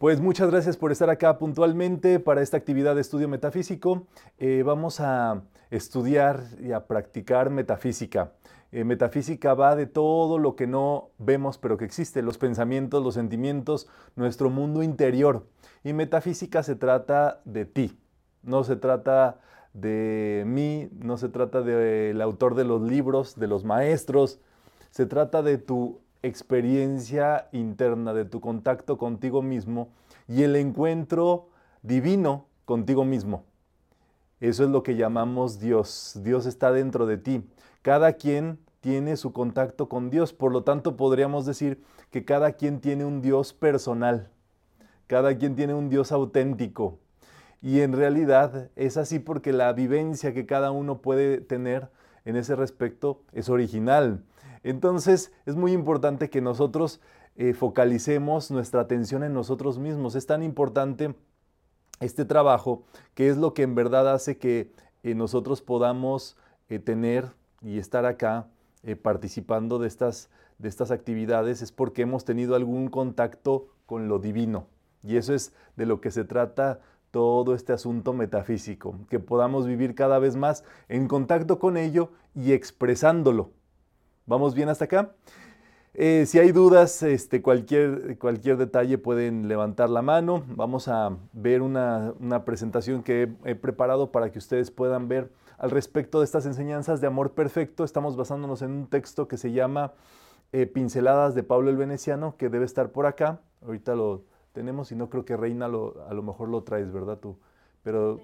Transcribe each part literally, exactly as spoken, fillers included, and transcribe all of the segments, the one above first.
Pues muchas gracias por estar acá puntualmente para esta actividad de estudio metafísico. Eh, vamos a estudiar y a practicar metafísica. Eh, metafísica va de todo lo que no vemos pero que existe, los pensamientos, los sentimientos, nuestro mundo interior. Y metafísica se trata de ti, no se trata de mí, no se trata del autor de los libros, de los maestros, se trata de tu experiencia interna, de tu contacto contigo mismo y el encuentro divino contigo mismo. Eso es lo que llamamos Dios. Dios está dentro de ti. Cada quien tiene su contacto con Dios, por lo tanto podríamos decir que cada quien tiene un Dios personal, cada quien tiene un Dios auténtico. Y en realidad es así porque la vivencia que cada uno puede tener en ese respecto es original. Entonces es muy importante que nosotros eh, focalicemos nuestra atención en nosotros mismos. Es tan importante este trabajo que es lo que en verdad hace que eh, nosotros podamos eh, tener y estar acá eh, participando de estas, de estas actividades, es porque hemos tenido algún contacto con lo divino. Y eso es de lo que se trata todo este asunto metafísico, que podamos vivir cada vez más en contacto con ello y expresándolo. ¿Vamos bien hasta acá? Eh, si hay dudas, este, cualquier, cualquier detalle pueden levantar la mano. Vamos a ver una, una presentación que he, he preparado para que ustedes puedan ver al respecto de estas enseñanzas de amor perfecto. Estamos basándonos en un texto que se llama eh, Pinceladas de Pablo el Veneciano, que debe estar por acá. Ahorita lo tenemos y no creo que Reina lo, a lo mejor lo traes, ¿verdad tú? Pero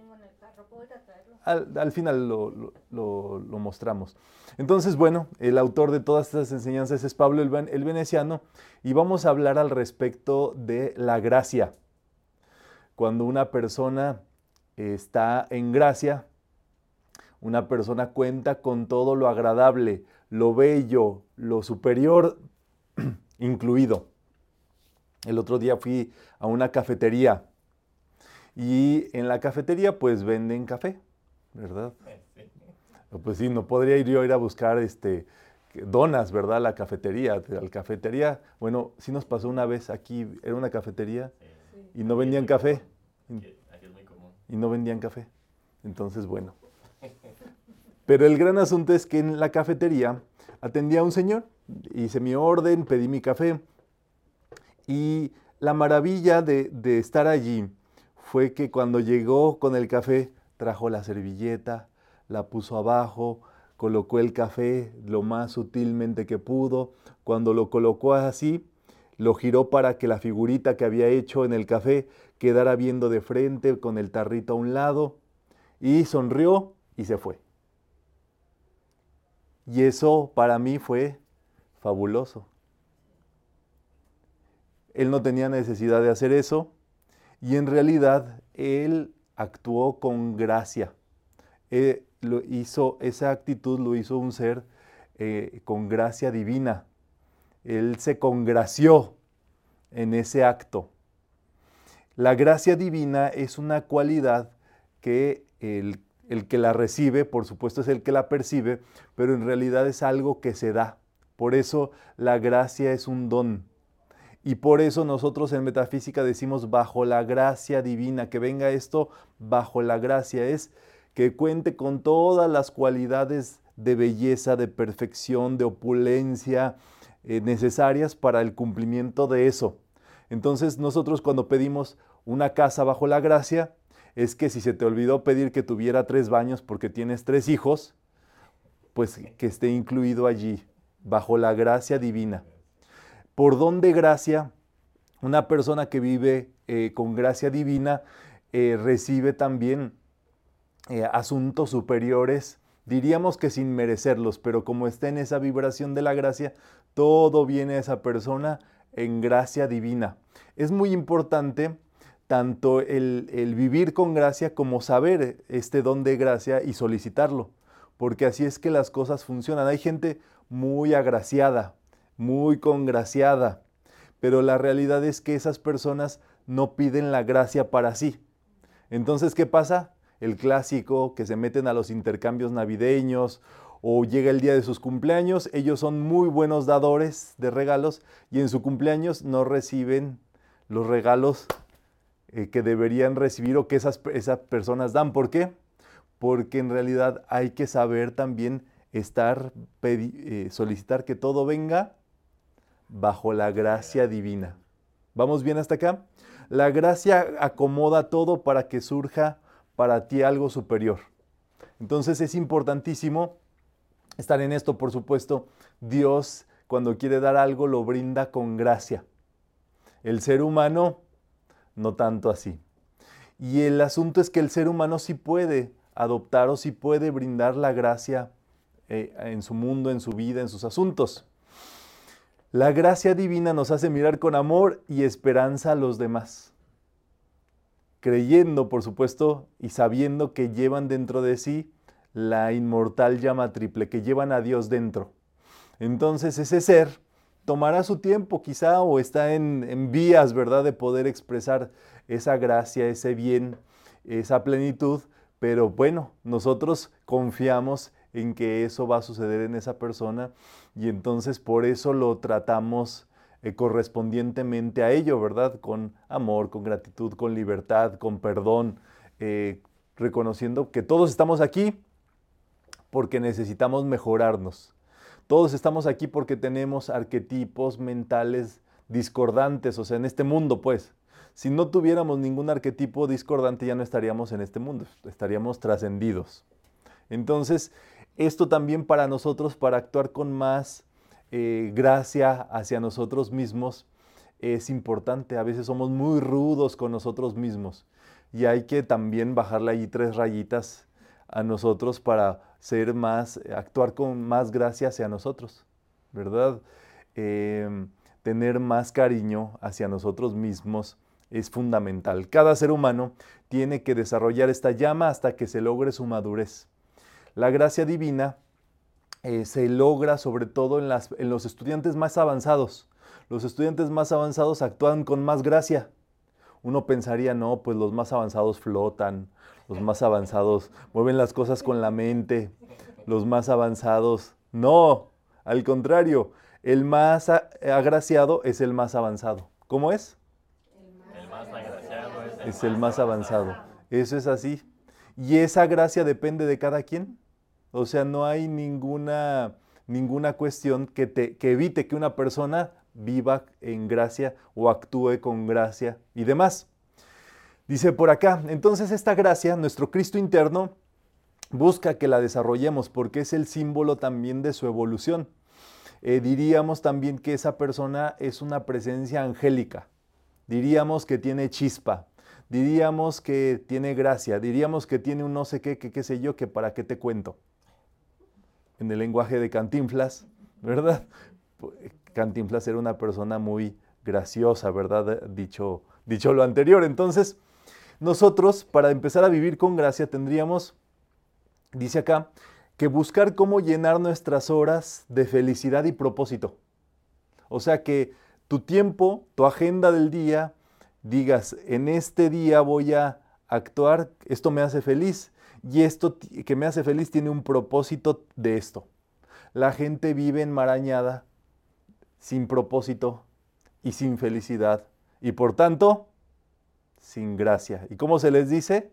Al, al final lo, lo, lo, lo mostramos. Entonces, bueno, el autor de todas estas enseñanzas es Pablo el, el Veneciano y vamos a hablar al respecto de la gracia. Cuando una persona está en gracia, una persona cuenta con todo lo agradable, lo bello, lo superior incluido. El otro día fui a una cafetería y en la cafetería pues venden café, ¿verdad? Sí. Pues sí, no podría ir yo a ir a buscar este, donas, ¿verdad? A la cafetería, a la cafetería. Bueno, sí nos pasó una vez aquí, era una cafetería y no vendían café. Aquí es muy común. Y no vendían café. Entonces, bueno. Pero el gran asunto es que en la cafetería atendía a un señor, hice mi orden, pedí mi café y la maravilla de, de estar allí fue que cuando llegó con el café, trajo la servilleta, la puso abajo, colocó el café lo más sutilmente que pudo. Cuando lo colocó así, lo giró para que la figurita que había hecho en el café quedara viendo de frente con el tarrito a un lado y sonrió y se fue. Y eso para mí fue fabuloso. Él no tenía necesidad de hacer eso y en realidad él actuó con gracia. Eh, lo hizo, esa actitud lo hizo un ser eh, con gracia divina. Él se congració en ese acto. La gracia divina es una cualidad que el, el que la recibe, por supuesto es el que la percibe, pero en realidad es algo que se da. Por eso la gracia es un don. Y por eso nosotros en metafísica decimos bajo la gracia divina, que venga esto bajo la gracia, es que cuente con todas las cualidades de belleza, de perfección, de opulencia eh, necesarias para el cumplimiento de eso. Entonces nosotros cuando pedimos una casa bajo la gracia, es que si se te olvidó pedir que tuviera tres baños porque tienes tres hijos, pues que esté incluido allí, bajo la gracia divina. Por don de gracia, una persona que vive eh, con gracia divina eh, recibe también eh, asuntos superiores, diríamos que sin merecerlos, pero como está en esa vibración de la gracia, todo viene a esa persona en gracia divina. Es muy importante tanto el, el vivir con gracia como saber este don de gracia y solicitarlo, porque así es que las cosas funcionan. Hay gente muy agraciada, muy congraciada, pero la realidad es que esas personas no piden la gracia para sí. Entonces, ¿qué pasa? El clásico, que se meten a los intercambios navideños o llega el día de sus cumpleaños, ellos son muy buenos dadores de regalos y en su cumpleaños no reciben los regalos eh, que deberían recibir o que esas, esas personas dan. ¿Por qué? Porque en realidad hay que saber también estar, pedi, eh, solicitar que todo venga bajo la gracia divina. ¿Vamos bien hasta acá? La gracia acomoda todo para que surja para ti algo superior. Entonces es importantísimo estar en esto. Por supuesto, Dios cuando quiere dar algo lo brinda con gracia. El ser humano no tanto así. Y el asunto es que el ser humano sí puede adoptar o sí puede brindar la gracia eh, en su mundo, en su vida, en sus asuntos. La gracia divina nos hace mirar con amor y esperanza a los demás, creyendo, por supuesto, y sabiendo que llevan dentro de sí la inmortal llama triple, que llevan a Dios dentro. Entonces ese ser tomará su tiempo quizá o está en, en vías, ¿verdad?, de poder expresar esa gracia, ese bien, esa plenitud, pero bueno, nosotros confiamos en que eso va a suceder en esa persona y entonces por eso lo tratamos eh, correspondientemente a ello, ¿verdad? Con amor, con gratitud, con libertad, con perdón, eh, reconociendo que todos estamos aquí porque necesitamos mejorarnos. Todos estamos aquí porque tenemos arquetipos mentales discordantes, o sea, en este mundo, pues. Si no tuviéramos ningún arquetipo discordante, ya no estaríamos en este mundo, estaríamos trascendidos. Entonces, esto también para nosotros, para actuar con más eh, gracia hacia nosotros mismos, es importante. A veces somos muy rudos con nosotros mismos y hay que también bajarle ahí tres rayitas a nosotros para ser más, actuar con más gracia hacia nosotros, ¿verdad? Eh, tener más cariño hacia nosotros mismos es fundamental. Cada ser humano tiene que desarrollar esta llama hasta que se logre su madurez. La gracia divina eh, se logra sobre todo en, las, en los estudiantes más avanzados. Los estudiantes más avanzados actúan con más gracia. Uno pensaría, no, pues los más avanzados flotan, los más avanzados mueven las cosas con la mente, los más avanzados. No, al contrario, el más agraciado es el más avanzado. ¿Cómo es? El más agraciado es el, Es el más avanzado. Eso es así. Y esa gracia depende de cada quien. O sea, no hay ninguna, ninguna cuestión que, te, que evite que una persona viva en gracia o actúe con gracia y demás. Dice por acá, entonces esta gracia, nuestro Cristo interno, busca que la desarrollemos porque es el símbolo también de su evolución. Eh, diríamos también que esa persona es una presencia angélica. Diríamos que tiene chispa. Diríamos que tiene gracia. Diríamos que tiene un no sé qué, que qué sé yo, que para qué te cuento. En el lenguaje de Cantinflas, ¿verdad? Cantinflas era una persona muy graciosa, ¿verdad? Dicho, dicho lo anterior. Entonces, nosotros, para empezar a vivir con gracia, tendríamos, dice acá, que buscar cómo llenar nuestras horas de felicidad y propósito. O sea, que tu tiempo, tu agenda del día, digas, en este día voy a actuar, esto me hace feliz, y esto que me hace feliz tiene un propósito de esto. La gente vive enmarañada, sin propósito y sin felicidad, y por tanto, sin gracia. ¿Y cómo se les dice?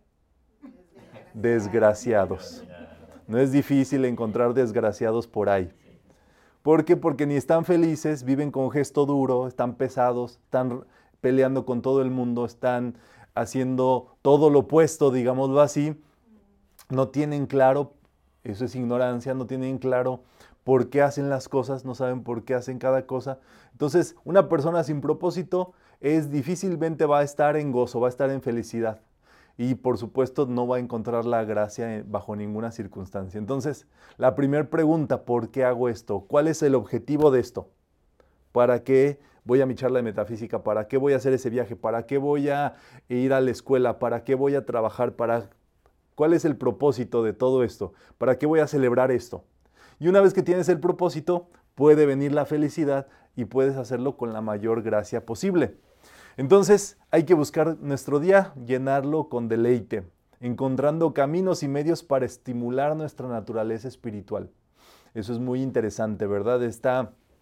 Desgraciados. No es difícil encontrar desgraciados por ahí. ¿Por qué? Porque ni están felices, viven con gesto duro, están pesados, están peleando con todo el mundo, están haciendo todo lo opuesto, digámoslo así. No tienen claro, eso es ignorancia, no tienen claro por qué hacen las cosas, no saben por qué hacen cada cosa. Entonces, una persona sin propósito es difícilmente va a estar en gozo, va a estar en felicidad. Y por supuesto no va a encontrar la gracia bajo ninguna circunstancia. Entonces, la primera pregunta, ¿por qué hago esto? ¿Cuál es el objetivo de esto? ¿Para qué voy a mi charla de metafísica? ¿Para qué voy a hacer ese viaje? ¿Para qué voy a ir a la escuela? ¿Para qué voy a trabajar? ¿Para ¿Cuál es el propósito de todo esto? ¿Para qué voy a celebrar esto? Y una vez que tienes el propósito, puede venir la felicidad y puedes hacerlo con la mayor gracia posible. Entonces hay que buscar nuestro día, llenarlo con deleite, encontrando caminos y medios para estimular nuestra naturaleza espiritual. Eso es muy interesante, ¿verdad? Está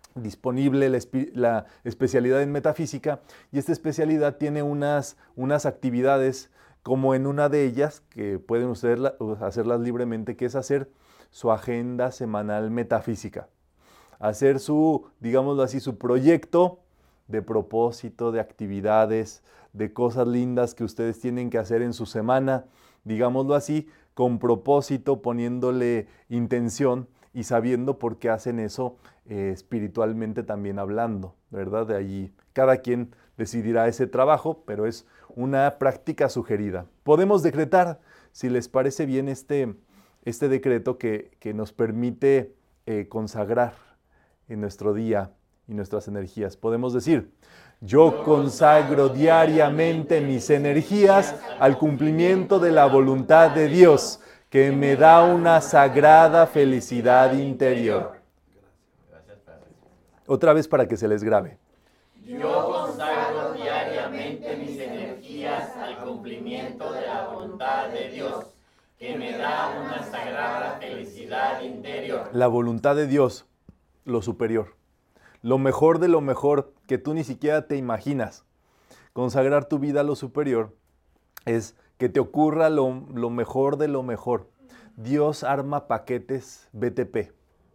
disponible la, la especialidad en metafísica, y esta especialidad tiene unas, unas actividades, como en una de ellas, que pueden ustedes hacerlas libremente, que es hacer su agenda semanal metafísica. Hacer su, digámoslo así, su proyecto de propósito, de actividades, de cosas lindas que ustedes tienen que hacer en su semana, digámoslo así, con propósito, poniéndole intención y sabiendo por qué hacen eso eh, espiritualmente también hablando, ¿verdad? De allí cada quien decidirá ese trabajo, pero es una práctica sugerida. Podemos decretar, si les parece bien, este, este decreto que, que nos permite eh, consagrar en nuestro día y nuestras energías. Podemos decir: yo consagro diariamente mis energías al cumplimiento de la voluntad de Dios, que me da una sagrada felicidad interior. Otra vez para que se les grabe. Yo consagro diariamente mis energías al cumplimiento de la voluntad de Dios, que me da una sagrada felicidad interior. La voluntad de Dios, lo superior, lo mejor de lo mejor que tú ni siquiera te imaginas. Consagrar tu vida a lo superior es que te ocurra lo, lo mejor de lo mejor. Dios arma paquetes B T P,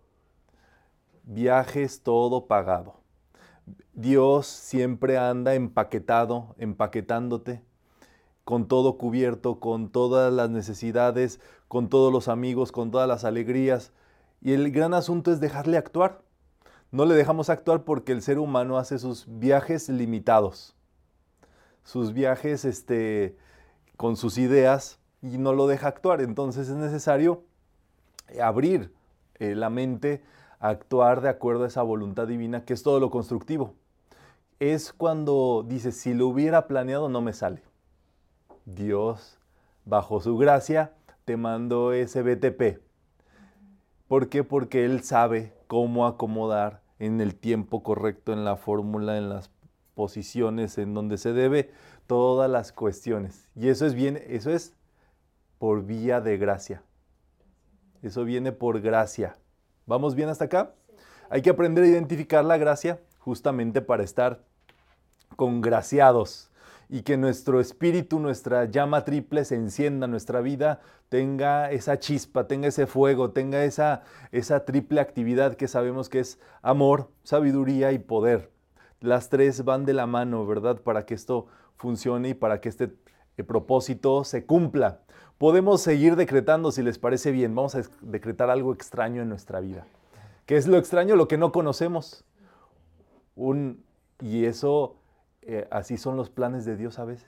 viajes todo pagado. Dios siempre anda empaquetado, empaquetándote, con todo cubierto, con todas las necesidades, con todos los amigos, con todas las alegrías. Y el gran asunto es dejarle actuar. No le dejamos actuar porque el ser humano hace sus viajes limitados, sus viajes este, con sus ideas, y no lo deja actuar. Entonces es necesario abrir eh, la mente a actuar de acuerdo a esa voluntad divina, que es todo lo constructivo. Es cuando dices, si lo hubiera planeado no me sale. Dios, bajo su gracia, te mandó ese B T P. ¿Por qué? Porque Él sabe cómo acomodar en el tiempo correcto, en la fórmula, en las posiciones en donde se debe, todas las cuestiones. Y eso es bien, eso es por vía de gracia. Eso viene por gracia. ¿Vamos bien hasta acá? Hay que aprender a identificar la gracia justamente para estar congraciados y que nuestro espíritu, nuestra llama triple se encienda, nuestra vida tenga esa chispa, tenga ese fuego, tenga esa, esa triple actividad que sabemos que es amor, sabiduría y poder. Las tres van de la mano, ¿verdad? Para que esto funcione y para que este eh, propósito se cumpla. Podemos seguir decretando, si les parece bien. Vamos a decretar algo extraño en nuestra vida. ¿Qué es lo extraño? Lo que no conocemos. Un, y eso, eh, así son los planes de Dios a veces.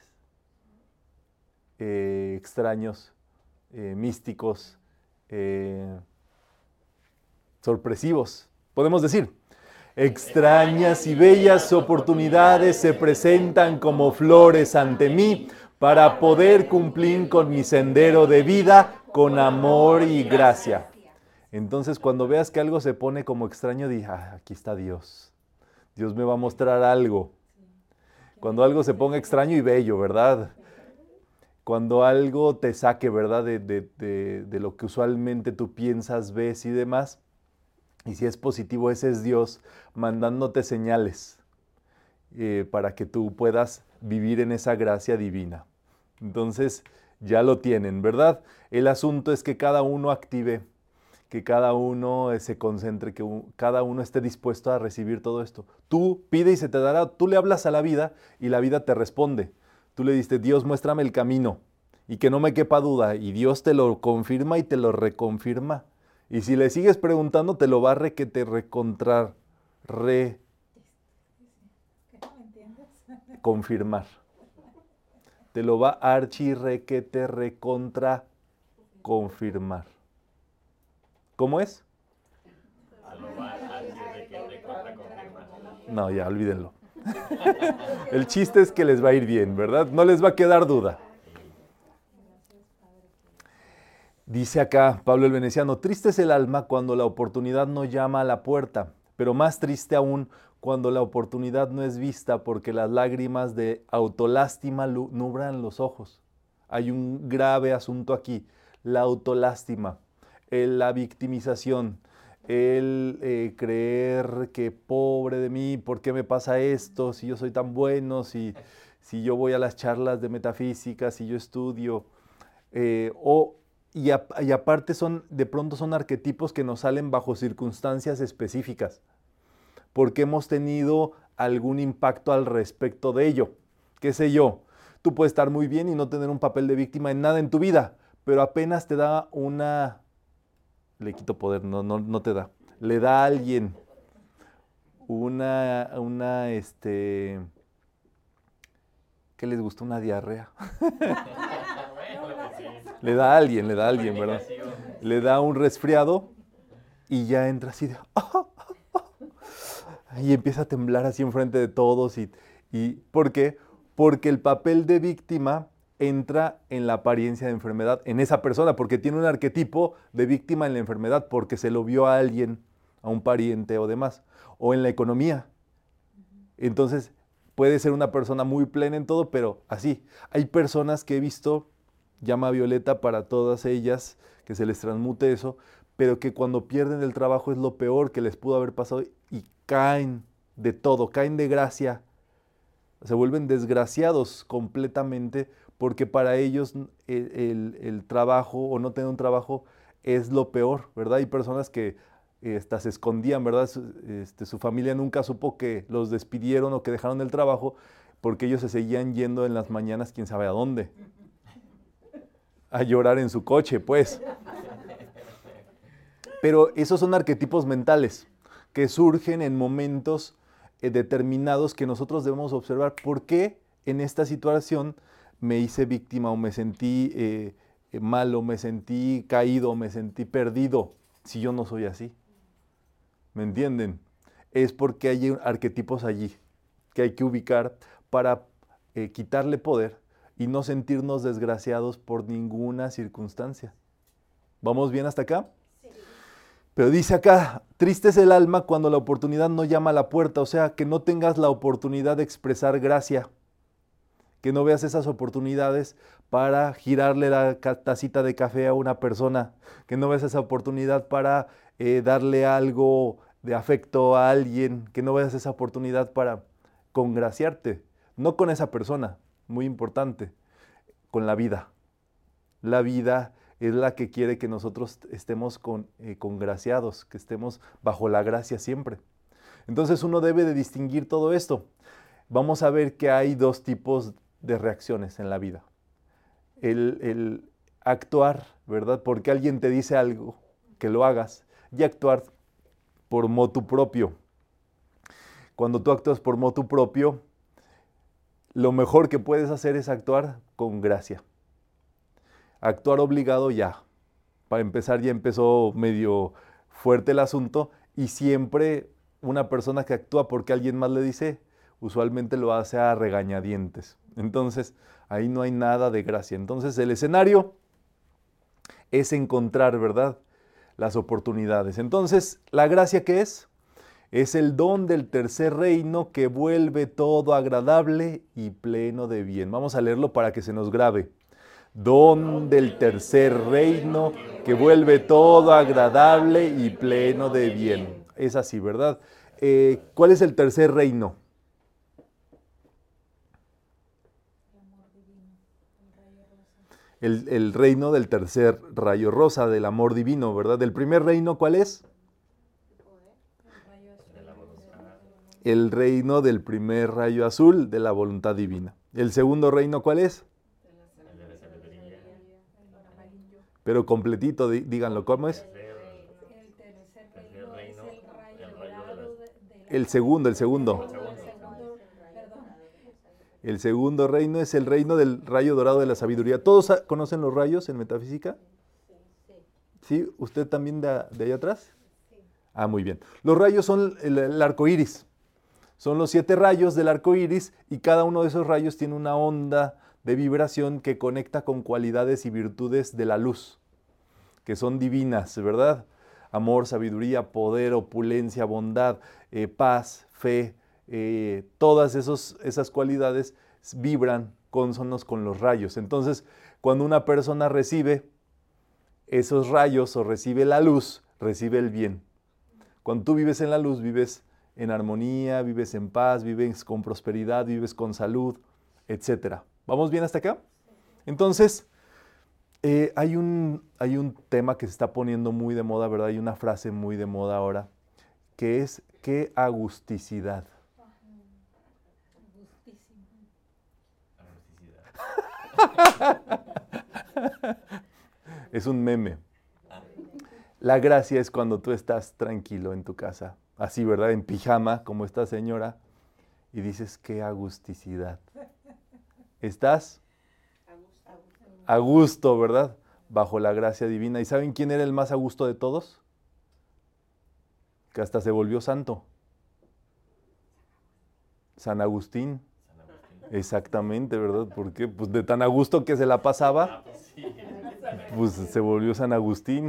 Eh, extraños, eh, místicos, eh, sorpresivos. Podemos decir: extrañas y bellas oportunidades se presentan como flores ante mí para poder cumplir con mi sendero de vida con amor y gracia. Entonces, cuando veas que algo se pone como extraño, di, ah, aquí está Dios. Dios me va a mostrar algo. Cuando algo se ponga extraño y bello, ¿verdad? Cuando algo te saque, ¿verdad? De, de, de, de lo que usualmente tú piensas, ves y demás. Y si es positivo, ese es Dios mandándote señales eh, para que tú puedas vivir en esa gracia divina. Entonces, ya lo tienen, ¿verdad? El asunto es que cada uno active, que cada uno se concentre, que cada uno esté dispuesto a recibir todo esto. Tú pide y se te dará. Tú le hablas a la vida y la vida te responde. Tú le dices: Dios, muéstrame el camino y que no me quepa duda. Y Dios te lo confirma y te lo reconfirma. Y si le sigues preguntando, te lo va a re que te recontrar, re confirmar. Te lo va a archi re que te recontra confirmar. ¿Cómo es? No, ya, olvídenlo. El chiste es que les va a ir bien, ¿verdad? No les va a quedar duda. Dice acá Pablo el Veneciano: triste es el alma cuando la oportunidad no llama a la puerta, pero más triste aún cuando la oportunidad no es vista, porque las lágrimas de autolástima nublan los ojos. Hay un grave asunto aquí, la autolástima, la victimización, el eh, creer que pobre de mí, ¿por qué me pasa esto? Si yo soy tan bueno, si, si yo voy a las charlas de metafísica, si yo estudio, eh, o, y, a, y aparte son, de pronto son arquetipos que nos salen bajo circunstancias específicas, porque hemos tenido algún impacto al respecto de ello. ¿Qué sé yo? Tú puedes estar muy bien y no tener un papel de víctima en nada en tu vida, pero apenas te da una... Le quito poder, no, no, no te da. Le da a alguien una, una, este... ¿Qué les gusta? Una diarrea. Le da a alguien, le da a alguien, ¿verdad? Le da un resfriado y ya entra así de... ¡Oh! Y empieza a temblar así enfrente de todos. Y, y, ¿por qué? Porque el papel de víctima entra en la apariencia de enfermedad en esa persona, porque tiene un arquetipo de víctima en la enfermedad, porque se lo vio a alguien, a un pariente o demás, o en la economía. Entonces, puede ser una persona muy plena en todo, pero así. Hay personas que he visto, llama violeta para todas ellas, que se les transmute eso, pero que cuando pierden el trabajo es lo peor que les pudo haber pasado y caen de todo, caen de gracia, se vuelven desgraciados completamente porque para ellos el, el, el trabajo o no tener un trabajo es lo peor, ¿verdad? Hay personas que eh, hasta se escondían, ¿verdad? Su, este, su familia nunca supo que los despidieron o que dejaron el trabajo porque ellos se seguían yendo en las mañanas quién sabe a dónde, a llorar en su coche, pues. Pero esos son arquetipos mentales que surgen en momentos eh, determinados que nosotros debemos observar. ¿Por qué en esta situación me hice víctima o me sentí eh, mal o me sentí caído o me sentí perdido si yo no soy así? ¿Me entienden? Es porque hay arquetipos allí que hay que ubicar para eh, quitarle poder y no sentirnos desgraciados por ninguna circunstancia. ¿Vamos bien hasta acá? Pero dice acá, triste es el alma cuando la oportunidad no llama a la puerta, o sea, que no tengas la oportunidad de expresar gracia, que no veas esas oportunidades para girarle la tacita de café a una persona, que no veas esa oportunidad para eh, darle algo de afecto a alguien, que no veas esa oportunidad para congraciarte, no con esa persona, muy importante, con la vida. La vida es la que quiere que nosotros estemos con, eh, congraciados, que estemos bajo la gracia siempre. Entonces uno debe de distinguir todo esto. Vamos a ver que hay dos tipos de reacciones en la vida. El, el actuar, ¿verdad? Porque alguien te dice algo, que lo hagas, y actuar por motu propio. Cuando tú actúas por motu propio, lo mejor que puedes hacer es actuar con gracia. Actuar obligado ya. Para empezar ya empezó medio fuerte el asunto y siempre una persona que actúa porque alguien más le dice, usualmente lo hace a regañadientes. Entonces ahí no hay nada de gracia. Entonces el escenario es encontrar, ¿verdad?, las oportunidades. Entonces, ¿la gracia qué es? Es el don del tercer reino que vuelve todo agradable y pleno de bien. Vamos a leerlo para que se nos grabe. Don del tercer reino que vuelve todo agradable y pleno de bien. Es así, ¿verdad? Eh, ¿Cuál es el tercer reino? El, el reino del tercer rayo rosa, del amor divino, ¿verdad? ¿Del primer reino cuál es? El reino del primer rayo azul, de la voluntad divina. ¿El segundo reino cuál es? Pero completito, díganlo, ¿cómo es? El segundo, el segundo. El segundo reino es el reino del rayo dorado de la sabiduría. ¿Todos conocen los rayos en metafísica? ¿Sí? ¿Usted también de, de allá atrás? Ah, muy bien. Los rayos son el, el arco iris. Son los siete rayos del arco iris y cada uno de esos rayos tiene una onda de vibración que conecta con cualidades y virtudes de la luz, que son divinas, ¿verdad? Amor, sabiduría, poder, opulencia, bondad, eh, paz, fe, eh, todas esos, esas cualidades vibran cónsonos con los rayos. Entonces, cuando una persona recibe esos rayos o recibe la luz, recibe el bien. Cuando tú vives en la luz, vives en armonía, vives en paz, vives con prosperidad, vives con salud, etcétera. ¿Vamos bien hasta acá? Entonces, eh, hay, un, hay un tema que se está poniendo muy de moda, ¿verdad? Hay una frase muy de moda ahora, que es qué agusticidad. Es un meme. La gracia es cuando tú estás tranquilo en tu casa, así, ¿verdad? En pijama, como esta señora, y dices, qué agusticidad. Estás a gusto, ¿verdad? Bajo la gracia divina. ¿Y saben quién era el más a gusto de todos? Que hasta se volvió santo. San Agustín. Exactamente, ¿verdad? Porque pues de tan a gusto que se la pasaba, pues se volvió San Agustín.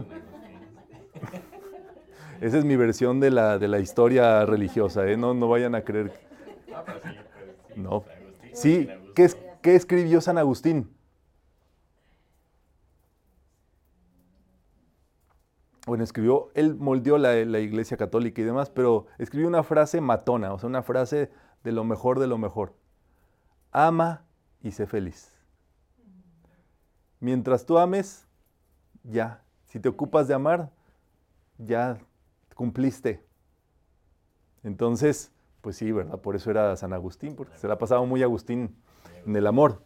Esa es mi versión de la, de la historia religiosa, ¿eh? No, no vayan a creer. No. Sí, ¿qué, es, ¿qué escribió San Agustín? Bueno, escribió, él moldeó la, la Iglesia Católica y demás, pero escribió una frase matona, o sea, una frase de lo mejor de lo mejor. Ama y sé feliz. Mientras tú ames, ya. Si te ocupas de amar, ya cumpliste. Entonces, pues sí, ¿verdad? Por eso era San Agustín, porque se la pasaba muy Agustín en el amor.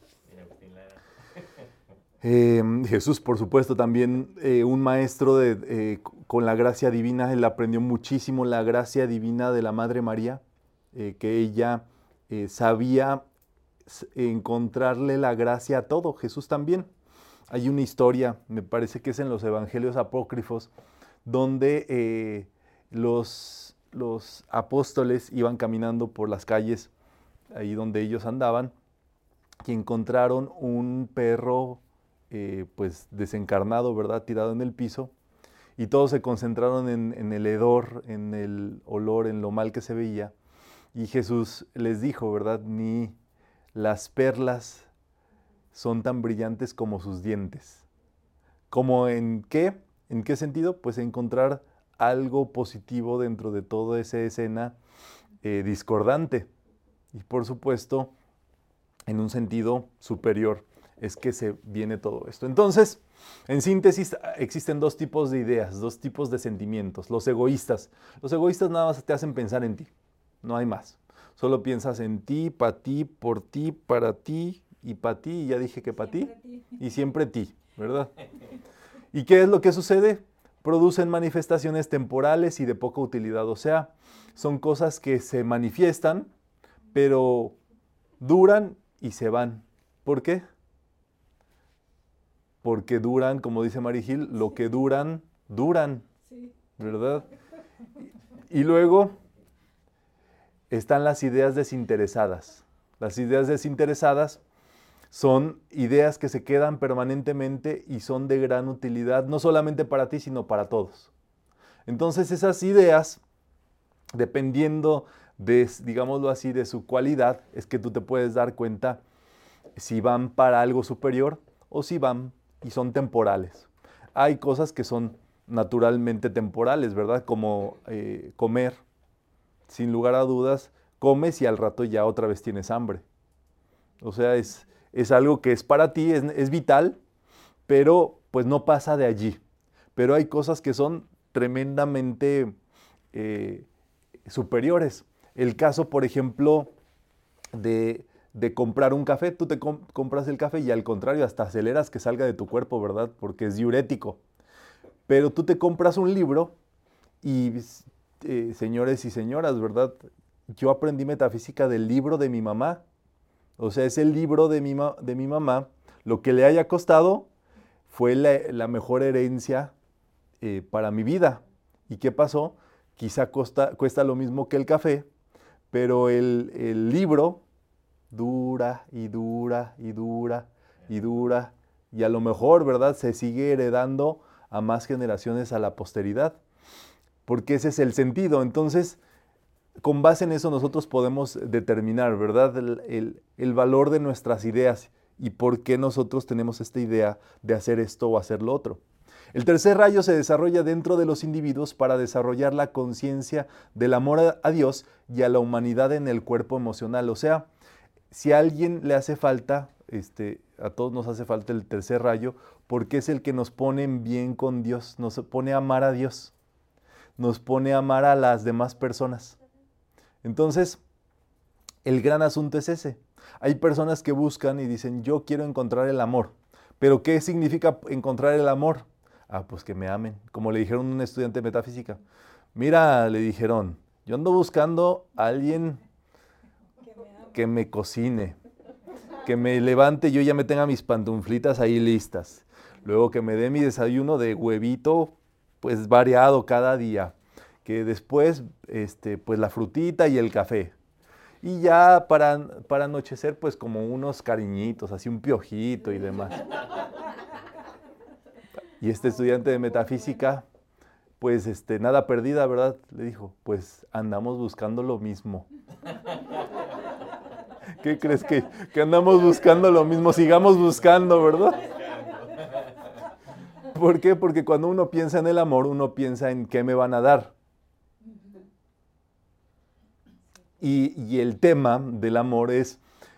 Eh, Jesús, por supuesto, también eh, un maestro de, eh, con la gracia divina. Él aprendió muchísimo la gracia divina de la Madre María, eh, que ella eh, sabía encontrarle la gracia a todo. Jesús también. Hay una historia, me parece que es en los Evangelios Apócrifos, donde eh, los, los apóstoles iban caminando por las calles, ahí donde ellos andaban, y encontraron un perro eh, pues desencarnado, ¿verdad? Tirado en el piso, y todos se concentraron en, en el hedor, en el olor, en lo mal que se veía, y Jesús les dijo, ¿verdad? Ni las perlas son tan brillantes como sus dientes. ¿Cómo en qué? ¿En qué sentido? Pues encontrar algo positivo dentro de toda esa escena eh, discordante. Y por supuesto, en un sentido superior es que se viene todo esto. Entonces, en síntesis, existen dos tipos de ideas, dos tipos de sentimientos. Los egoístas. Los egoístas nada más te hacen pensar en ti. No hay más. Solo piensas en ti, para ti, por ti, para ti y para ti. Y ya dije que para ti. Y siempre ti, ¿verdad? ¿Y qué es lo que sucede? Producen manifestaciones temporales y de poca utilidad. O sea, son cosas que se manifiestan, pero duran y se van. ¿Por qué? Porque duran, como dice Mary Gil, lo que duran, duran, ¿verdad? Y luego están las ideas desinteresadas. Las ideas desinteresadas son ideas que se quedan permanentemente y son de gran utilidad, no solamente para ti, sino para todos. Entonces esas ideas, dependiendo de, digámoslo así, de su cualidad, es que tú te puedes dar cuenta si van para algo superior o si van y son temporales. Hay cosas que son naturalmente temporales, ¿verdad? Como eh, comer. Sin lugar a dudas, comes y al rato ya otra vez tienes hambre. O sea, es, es algo que es para ti, es, es vital, pero pues no pasa de allí. Pero hay cosas que son tremendamente eh, superiores. El caso, por ejemplo, de, de comprar un café. Tú te com- compras el café y al contrario, hasta aceleras que salga de tu cuerpo, ¿verdad? Porque es diurético. Pero tú te compras un libro y, eh, señores y señoras, ¿verdad? Yo aprendí metafísica del libro de mi mamá. O sea, es el libro de mi, ma- de mi mamá. Lo que le haya costado fue la, la mejor herencia eh, para mi vida. ¿Y qué pasó? Quizá costa, cuesta lo mismo que el café, pero el, el libro dura y dura y dura y dura. Y a lo mejor, ¿verdad? Se sigue heredando a más generaciones a la posteridad. Porque ese es el sentido. Entonces, con base en eso nosotros podemos determinar, ¿verdad? El, el, el valor de nuestras ideas y por qué nosotros tenemos esta idea de hacer esto o hacer lo otro. El tercer rayo se desarrolla dentro de los individuos para desarrollar la conciencia del amor a, a Dios y a la humanidad en el cuerpo emocional. O sea, si a alguien le hace falta, este, a todos nos hace falta el tercer rayo, porque es el que nos pone en bien con Dios, nos pone a amar a Dios, nos pone a amar a las demás personas. Entonces, el gran asunto es ese. Hay personas que buscan y dicen, yo quiero encontrar el amor. ¿Pero qué significa encontrar el amor? Ah, pues que me amen. Como le dijeron a un estudiante de metafísica. Mira, le dijeron, yo ando buscando a alguien que me cocine, que me levante y yo ya me tenga mis pantuflitas ahí listas. Luego que me dé mi desayuno de huevito, pues variado cada día. Que después, este, pues la frutita y el café. Y ya para, para anochecer, pues como unos cariñitos, así un piojito y demás. Y este estudiante de metafísica, pues este, nada perdida, ¿verdad? Le dijo, pues andamos buscando lo mismo. ¿Qué crees que, que andamos buscando lo mismo? Sigamos buscando, ¿verdad? ¿Por qué? Porque cuando uno piensa en el amor, uno piensa en qué me van a dar. Y, y el tema del amor es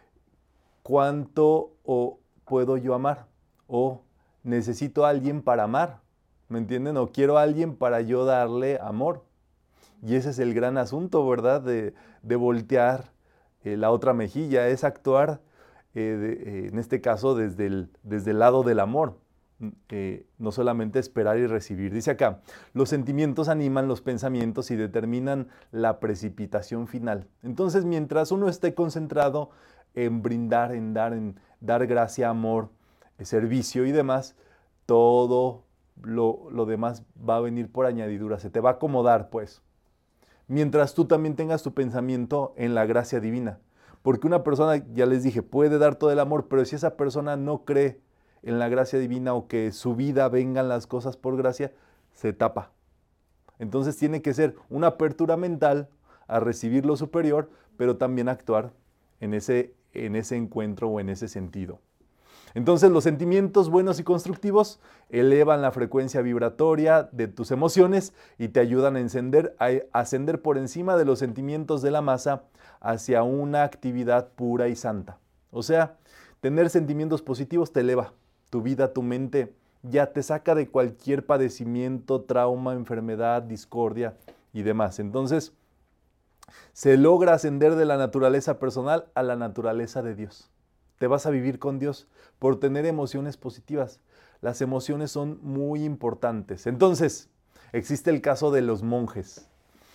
cuánto o puedo yo amar o necesito a alguien para amar, ¿me entienden? O quiero a alguien para yo darle amor. Y ese es el gran asunto, ¿verdad? De, de voltear eh, la otra mejilla, es actuar, eh, de, eh, en este caso, desde el, desde el lado del amor. Eh, no solamente esperar y recibir. Dice acá, los sentimientos animan los pensamientos y determinan la precipitación final. Entonces, mientras uno esté concentrado en brindar, en dar, en dar gracia, amor, servicio y demás, todo lo, lo demás va a venir por añadidura, se te va a acomodar, pues. Mientras tú también tengas tu pensamiento en la gracia divina. Porque una persona, ya les dije, puede dar todo el amor, pero si esa persona no cree en la gracia divina o que su vida vengan las cosas por gracia, se tapa. Entonces tiene que ser una apertura mental a recibir lo superior, pero también actuar en ese, en ese encuentro o en ese sentido. Entonces los sentimientos buenos y constructivos elevan la frecuencia vibratoria de tus emociones y te ayudan a, encender, a ascender por encima de los sentimientos de la masa hacia una actividad pura y santa. O sea, tener sentimientos positivos te eleva tu vida, tu mente, ya te saca de cualquier padecimiento, trauma, enfermedad, discordia y demás. Entonces, se logra ascender de la naturaleza personal a la naturaleza de Dios. Te vas a vivir con Dios por tener emociones positivas. Las emociones son muy importantes. Entonces, existe el caso de los monjes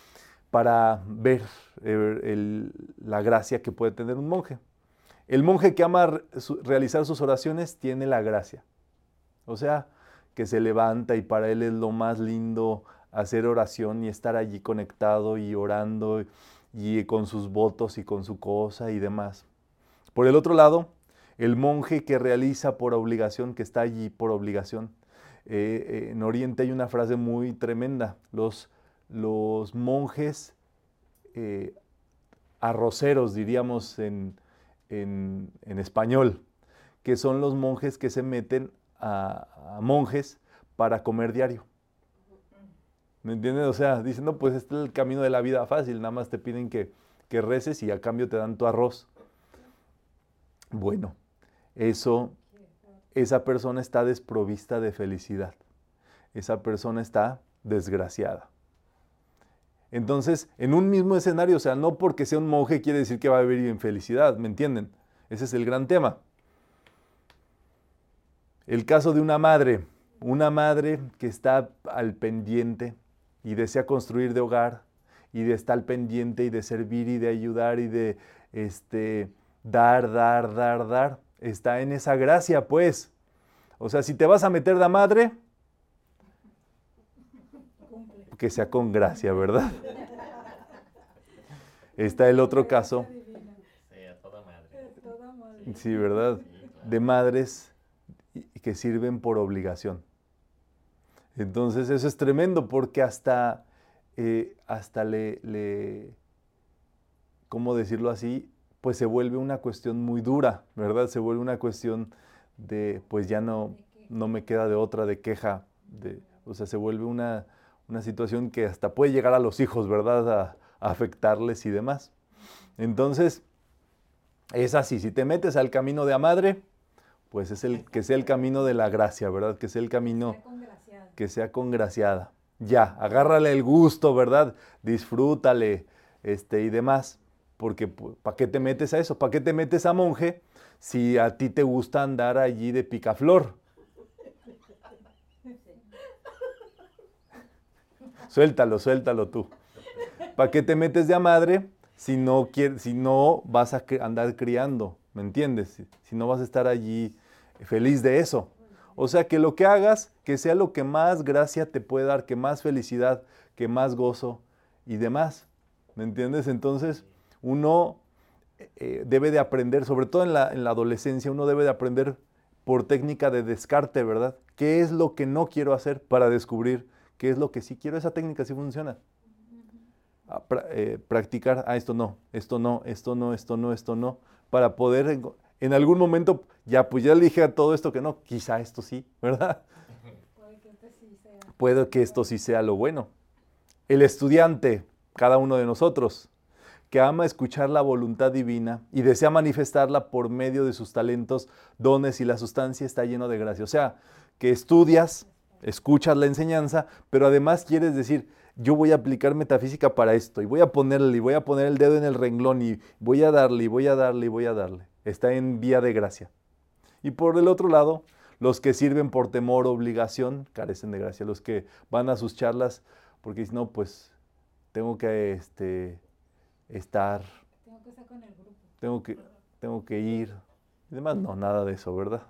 para ver el, el, la gracia que puede tener un monje. El monje que ama realizar sus oraciones tiene la gracia. O sea, que se levanta y para él es lo más lindo hacer oración y estar allí conectado y orando y con sus votos y con su cosa y demás. Por el otro lado, el monje que realiza por obligación, que está allí por obligación. Eh, en Oriente hay una frase muy tremenda. Los, los monjes eh, arroceros, diríamos en... En, en español, que son los monjes que se meten a, a monjes para comer diario. ¿Me entiendes? O sea, dicen, no, pues este es el camino de la vida fácil, nada más te piden que, que reces y a cambio te dan tu arroz. Bueno, eso, esa persona está desprovista de felicidad. Esa persona está desgraciada. Entonces, en un mismo escenario, o sea, no porque sea un monje quiere decir que va a vivir en felicidad, ¿me entienden? Ese es el gran tema. El caso de una madre, una madre que está al pendiente y desea construir de hogar y de estar al pendiente y de servir y de ayudar y de este, dar, dar, dar, dar, está en esa gracia, pues. O sea, si te vas a meter de madre, que sea con gracia, ¿verdad? Está el otro caso. Sí, a toda madre. Sí, ¿verdad? De madres que sirven por obligación. Entonces eso es tremendo porque hasta, eh, hasta le, le, ¿cómo decirlo así? Pues se vuelve una cuestión muy dura, ¿verdad? Se vuelve una cuestión de, pues ya no, no me queda de otra de queja de, o sea, se vuelve una, una situación que hasta puede llegar a los hijos, ¿verdad? A, a afectarles y demás. Entonces, es así, si te metes al camino de a madre, pues es el que sea el camino de la gracia, ¿verdad? Que sea el camino que sea congraciada. Ya, agárrale el gusto, ¿verdad? Disfrútale, este, y demás. Porque, ¿para qué te metes a eso? ¿Para qué te metes a monje si a ti te gusta andar allí de picaflor? Suéltalo, suéltalo tú. ¿Para qué te metes de a madre si no, quieres, si no vas a andar criando? ¿Me entiendes? Si, si no vas a estar allí feliz de eso. O sea, que lo que hagas, que sea lo que más gracia te puede dar, que más felicidad, que más gozo y demás. ¿Me entiendes? Entonces, uno eh, debe de aprender, sobre todo en la, en la adolescencia, uno debe de aprender por técnica de descarte, ¿verdad? ¿Qué es lo que no quiero hacer para descubrir qué es lo que sí quiero? Esa técnica sí funciona. A pra, eh, practicar, ah, esto no, esto no, esto no, esto no, esto no, para poder en, en algún momento, ya pues ya le dije a todo esto que no, quizá esto sí, ¿verdad? Puede que, este sí sea. Puede que esto sí sea lo bueno. El estudiante, cada uno de nosotros, que ama escuchar la voluntad divina y desea manifestarla por medio de sus talentos, dones y la sustancia, está lleno de gracia. O sea, que estudias, escuchas la enseñanza, pero además quieres decir, yo voy a aplicar metafísica para esto, y voy a ponerle, y voy a poner el dedo en el renglón, y voy a darle, y voy a darle, y voy a darle. Está en vía de gracia. Y por el otro lado, los que sirven por temor o obligación, carecen de gracia. Los que van a sus charlas, porque si no, pues, tengo que este, estar... Tengo que estar con el grupo. Tengo que, tengo que ir. Y demás, no, nada de eso, ¿verdad?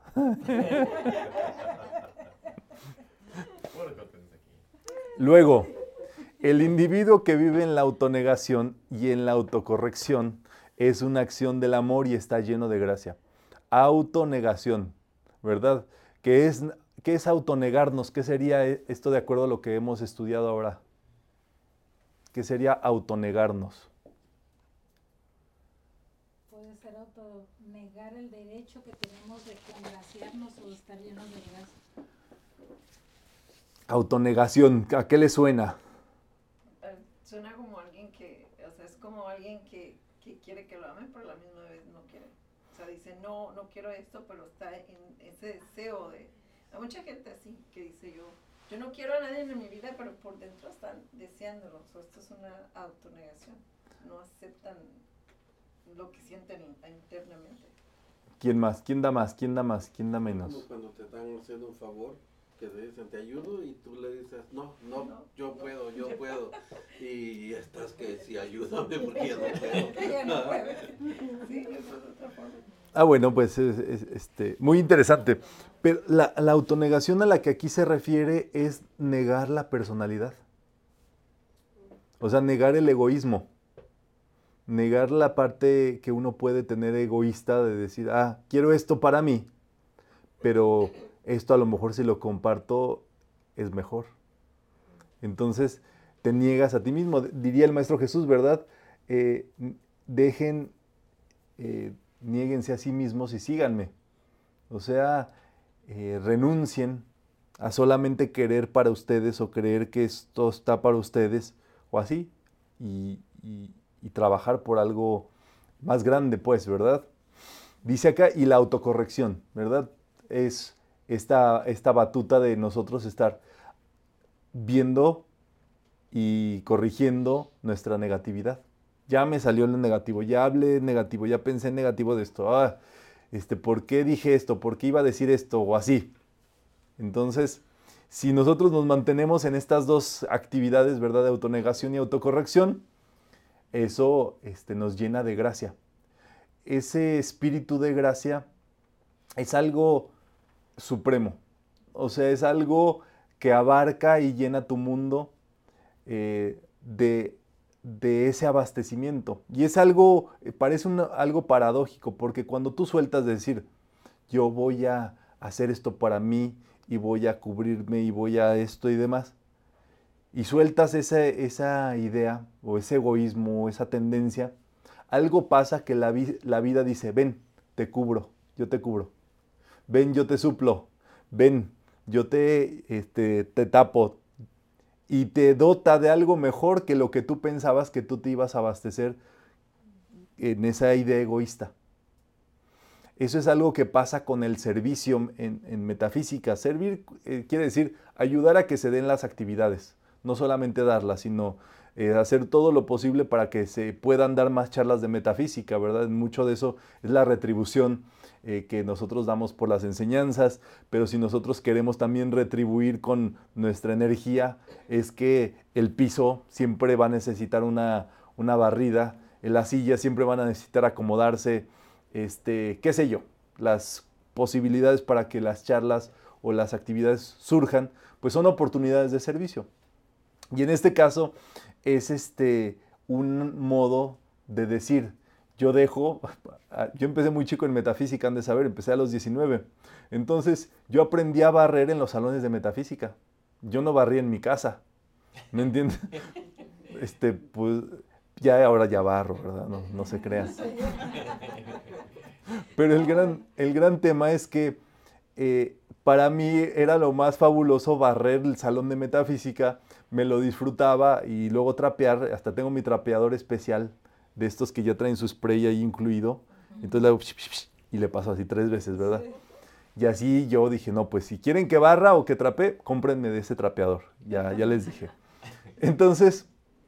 Luego, el individuo que vive en la autonegación y en la autocorrección es una acción del amor y está lleno de gracia. Autonegación, ¿verdad? ¿Qué es, qué es autonegarnos? ¿Qué sería esto de acuerdo a lo que hemos estudiado ahora? ¿Qué sería autonegarnos? Puede ser autonegar el derecho que tenemos de congraciarnos o estar llenos de gracia. Autonegación, ¿a qué le suena? Suena como alguien que, o sea, es como alguien que, que quiere que lo amen, pero a la misma vez no quiere. O sea, dice, no, no quiero esto, pero está en ese deseo de... Hay mucha gente así que dice yo, yo no quiero a nadie en mi vida, pero por dentro están deseándolo. O sea, esto es una autonegación. No aceptan lo que sienten internamente. ¿Quién más? ¿Quién da más? ¿Quién da más? ¿Quién da menos? Como cuando te están haciendo un favor, que te dicen, te ayudo, y tú le dices, no, no, no yo no, puedo, yo puedo. Y estás que sí, ayúdame porque ya no puedo. Ya no puedo. Sí, eso es otra forma. Ah, bueno, pues es, es, este, muy interesante. Pero la, la autonegación a la que aquí se refiere es negar la personalidad. O sea, negar el egoísmo. Negar la parte que uno puede tener egoísta de decir, ah, quiero esto para mí, pero esto a lo mejor si lo comparto es mejor. Entonces te niegas a ti mismo. Diría el Maestro Jesús, ¿verdad? Eh, dejen, eh, niéguense a sí mismos y síganme. O sea, eh, renuncien a solamente querer para ustedes o creer que esto está para ustedes o así y, y, y trabajar por algo más grande, pues, ¿verdad? Dice acá, y la autocorrección, ¿verdad? Es esta, esta batuta de nosotros estar viendo y corrigiendo nuestra negatividad. Ya me salió lo negativo, ya hablé negativo, ya pensé negativo de esto. Ah, este, ¿por qué dije esto? ¿Por qué iba a decir esto? O así. Entonces, si nosotros nos mantenemos en estas dos actividades, ¿verdad? De autonegación y autocorrección, eso este, nos llena de gracia. Ese espíritu de gracia es algo supremo. O sea, es algo que abarca y llena tu mundo eh, de, de ese abastecimiento. Y es algo, parece un, algo paradójico, porque cuando tú sueltas de decir, yo voy a hacer esto para mí, y voy a cubrirme, y voy a esto y demás, y sueltas esa, esa idea, o ese egoísmo, o esa tendencia, algo pasa que la, vi, la vida dice, ven, te cubro, yo te cubro. Ven, yo te suplo. Ven, yo te, este, te tapo y te dota de algo mejor que lo que tú pensabas que tú te ibas a abastecer en esa idea egoísta. Eso es algo que pasa con el servicio en, en metafísica. Servir eh, quiere decir ayudar a que se den las actividades, no solamente darlas, sino eh, hacer todo lo posible para que se puedan dar más charlas de metafísica, ¿verdad? Mucho de eso es la retribución eh, que nosotros damos por las enseñanzas, pero si nosotros queremos también retribuir con nuestra energía, es que el piso siempre va a necesitar una, una barrida, las sillas siempre van a necesitar acomodarse, este, qué sé yo, las posibilidades para que las charlas o las actividades surjan, pues son oportunidades de servicio. Y en este caso es este, un modo de decir, yo dejo, yo empecé muy chico en metafísica, han de saber, empecé a los diecinueve, entonces yo aprendí a barrer en los salones de metafísica, yo no barrí en mi casa, ¿me entiendes? Este, pues, ya ahora ya barro, ¿verdad? No, no se crean. Pero el gran, el gran tema es que eh, para mí era lo más fabuloso barrer el salón de metafísica, me lo disfrutaba y luego trapear, hasta tengo mi trapeador especial de estos que ya traen su spray ahí incluido, entonces le hago psh, psh, psh, y le paso así tres veces, ¿verdad? Y así yo dije, no, pues si quieren que barra o que trapee, cómprenme de ese trapeador, ya, ya les dije. Entonces,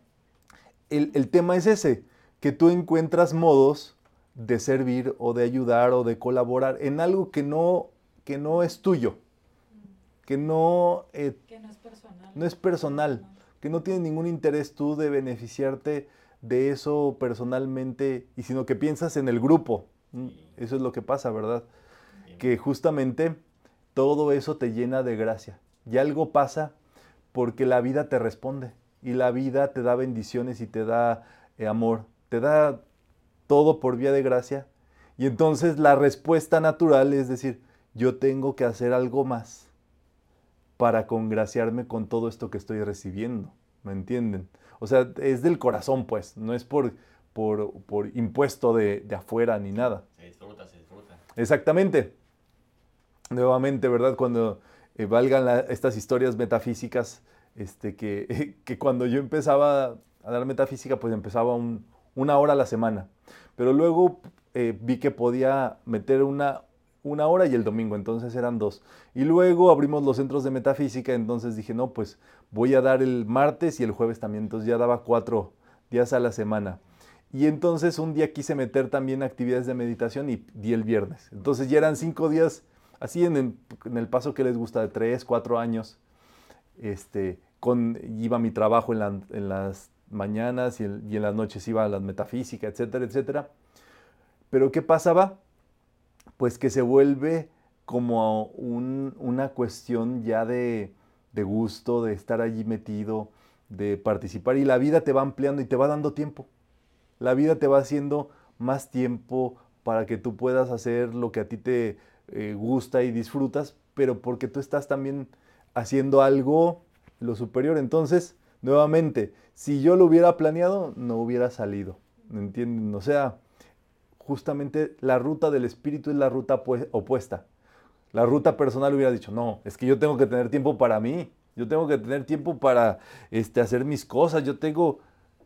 el, el tema es ese, que tú encuentras modos de servir o de ayudar o de colaborar en algo que no, que no es tuyo, que no, eh, Que no es personal. no es personal, que no tienes ningún interés tú de beneficiarte de eso personalmente, y sino que piensas en el grupo. Eso es lo que pasa, ¿verdad? Que justamente todo eso te llena de gracia. Y algo pasa porque la vida te responde, y la vida te da bendiciones y te da eh, amor, te da todo por vía de gracia, y entonces la respuesta natural es decir, yo tengo que hacer algo más para congraciarme con todo esto que estoy recibiendo, ¿me entienden? O sea, es del corazón, pues, no es por, por, por impuesto de, de afuera ni nada. Se disfruta, se disfruta. Exactamente. Nuevamente, ¿verdad? Cuando eh, valgan la, estas historias metafísicas, este, que, que cuando yo empezaba a dar metafísica, pues empezaba un, una hora a la semana. Pero luego eh, vi que podía meter una, una hora y el domingo, entonces eran dos. Y luego abrimos los centros de metafísica, entonces dije, no, pues voy a dar el martes y el jueves también, entonces ya daba cuatro días a la semana. Y entonces un día quise meter también actividades de meditación y di el viernes. Entonces ya eran cinco días, así en el, en el paso que les gusta, de tres, cuatro años. Este, con, iba a mi trabajo en, la, en las mañanas y, el, y en las noches iba a la metafísica, etcétera, etcétera. Pero ¿qué pasaba? Pues que se vuelve como un, una cuestión ya de, de gusto, de estar allí metido, de participar, y la vida te va ampliando y te va dando tiempo. La vida te va haciendo más tiempo para que tú puedas hacer lo que a ti te eh, gusta y disfrutas, pero porque tú estás también haciendo algo lo superior. Entonces, nuevamente, si yo lo hubiera planeado, no hubiera salido, ¿me entienden? O sea, justamente la ruta del espíritu es la ruta opuesta. La ruta personal hubiera dicho, no, es que yo tengo que tener tiempo para mí, yo tengo que tener tiempo para este, hacer mis cosas, yo tengo...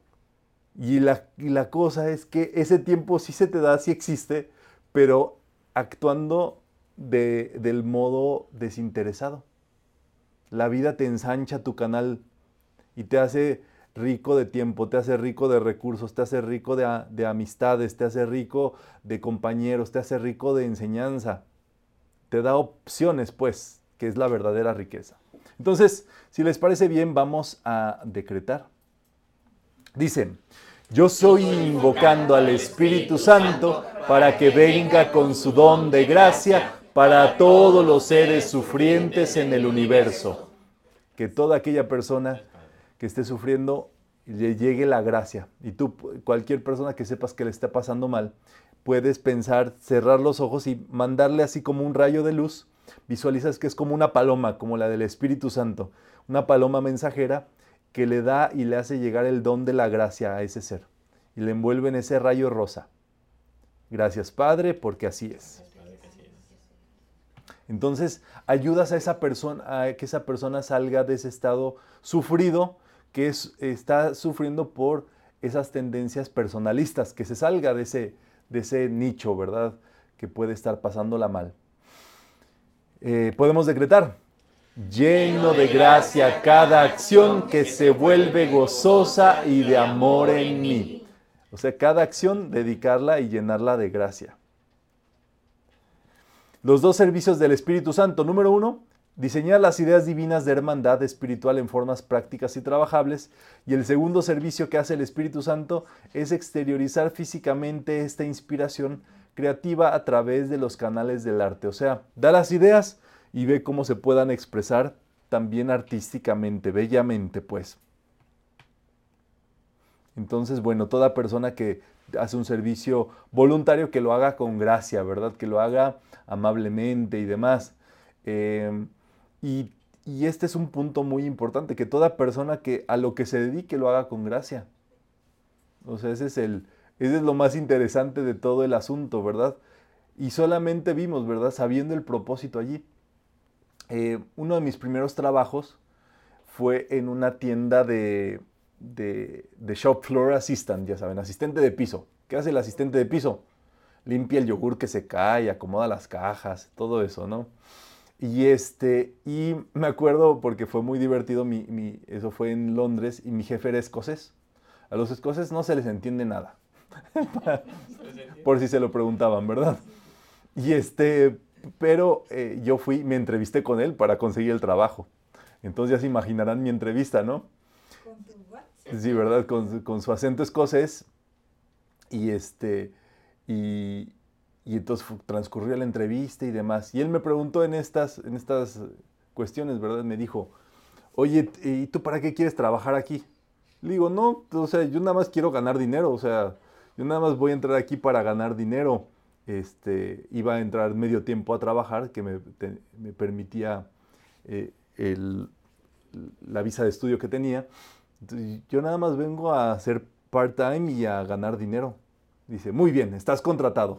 Y la, y la cosa es que ese tiempo sí se te da, sí existe, pero actuando de, del modo desinteresado. La vida te ensancha tu canal y te hace rico de tiempo, te hace rico de recursos, te hace rico de, de amistades, te hace rico de compañeros, te hace rico de enseñanza. Te da opciones, pues, que es la verdadera riqueza. Entonces, si les parece bien, vamos a decretar. Dicen, yo soy invocando al Espíritu Santo para que venga con su don de gracia para todos los seres sufrientes en el universo. Que toda aquella persona que esté sufriendo le llegue la gracia. Y tú, cualquier persona que sepas que le está pasando mal, puedes pensar, cerrar los ojos y mandarle así como un rayo de luz. Visualizas que es como una paloma, como la del Espíritu Santo, una paloma mensajera que le da y le hace llegar el don de la gracia a ese ser. Y le envuelve en ese rayo rosa. Gracias, Padre, porque así es. Entonces, ayudas a esa persona, a que esa persona salga de ese estado sufrido, que es, está sufriendo por esas tendencias personalistas, que se salga de ese, de ese nicho, ¿verdad? Que puede estar pasándola mal. Eh, podemos decretar: lleno de gracia cada acción que se vuelve gozosa y de amor en mí. O sea, cada acción dedicarla y llenarla de gracia. Los dos servicios del Espíritu Santo. Número uno, diseñar las ideas divinas de hermandad espiritual en formas prácticas y trabajables. Y el segundo servicio que hace el Espíritu Santo es exteriorizar físicamente esta inspiración creativa a través de los canales del arte. O sea, da las ideas y ve cómo se puedan expresar también artísticamente, bellamente, pues. Entonces, bueno, toda persona que hace un servicio voluntario, que lo haga con gracia, ¿verdad? Que lo haga amablemente y demás. Eh, y, y este es un punto muy importante, que toda persona que a lo que se dedique lo haga con gracia. O sea, ese es, el, ese es lo más interesante de todo el asunto, ¿verdad? Y solamente vimos, ¿verdad? Sabiendo el propósito allí. Eh, uno de mis primeros trabajos fue en una tienda de, de, de shop floor assistant, ya saben, asistente de piso. ¿Qué hace el asistente de piso? Limpia el yogur que se cae, acomoda las cajas, todo eso, ¿no? Y, este, y me acuerdo porque fue muy divertido, mi, mi, eso fue en Londres, y mi jefe era escocés. A los escoceses no se les entiende nada, por si se lo preguntaban, ¿verdad? Y este... Pero eh, yo fui, me entrevisté con él para conseguir el trabajo. Entonces ya se imaginarán mi entrevista, ¿no? ¿Con tu what? Sí, ¿verdad? Con, con su acento escocés. Y, este, y, y entonces transcurrió la entrevista y demás. Y él me preguntó en estas, en estas cuestiones, ¿verdad? Me dijo, oye, ¿y tú para qué quieres trabajar aquí? Le digo, no, o sea, yo nada más quiero ganar dinero. O sea, yo nada más voy a entrar aquí para ganar dinero. Este, iba a entrar medio tiempo a trabajar, que me, te, me permitía eh, el, la visa de estudio que tenía. Entonces, yo nada más vengo a hacer part-time y a ganar dinero. Dice, muy bien, estás contratado.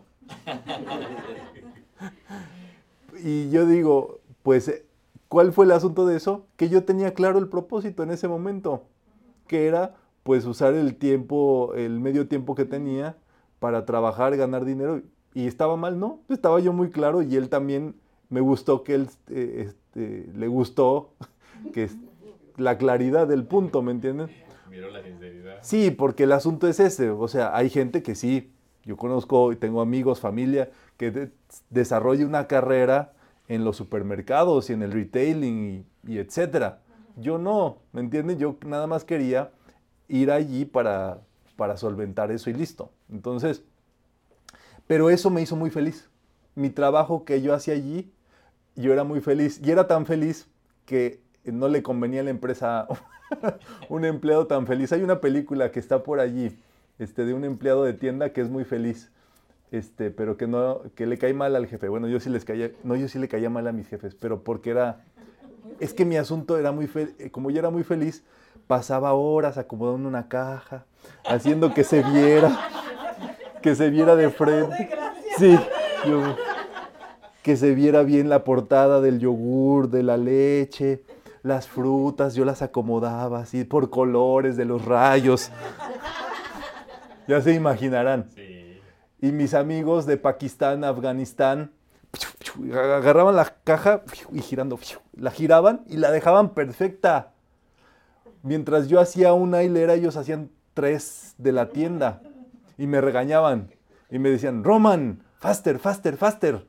Y yo digo, pues, ¿cuál fue el asunto de eso? Que yo tenía claro el propósito en ese momento, que era, pues, usar el tiempo, el medio tiempo que tenía para trabajar, ganar dinero. Y estaba mal, ¿no? Estaba yo muy claro y él también me gustó que él, eh, este, le gustó que es la claridad del punto, ¿me entienden? Miró la sinceridad. Sí, porque el asunto es ese, o sea, hay gente que sí, yo conozco y tengo amigos, familia, que de, desarrolla una carrera en los supermercados y en el retailing y, y etcétera. Yo no, ¿me entienden? Yo nada más quería ir allí para, para solventar eso y listo. Entonces... Pero eso me hizo muy feliz. Mi trabajo que yo hacía allí, yo era muy feliz. Y era tan feliz que no le convenía a la empresa un empleado tan feliz. Hay una película que está por allí, este, de un empleado de tienda que es muy feliz, este, pero que, no, que le cae mal al jefe. Bueno, yo sí, les caía, no, yo sí le caía mal a mis jefes, pero porque era... Es que mi asunto era muy feliz. Como yo era muy feliz, pasaba horas acomodando una caja, haciendo que se viera... que se viera de frente. Sí, yo, que se viera bien la portada del yogur, de la leche, las frutas, yo las acomodaba así por colores de los rayos. Ya se imaginarán. Sí. Y mis amigos de Pakistán, Afganistán, agarraban la caja y girando, la giraban y la dejaban perfecta. Mientras yo hacía una hilera, ellos hacían tres de la tienda. Y me regañaban. Y me decían, Roman, faster, faster, faster.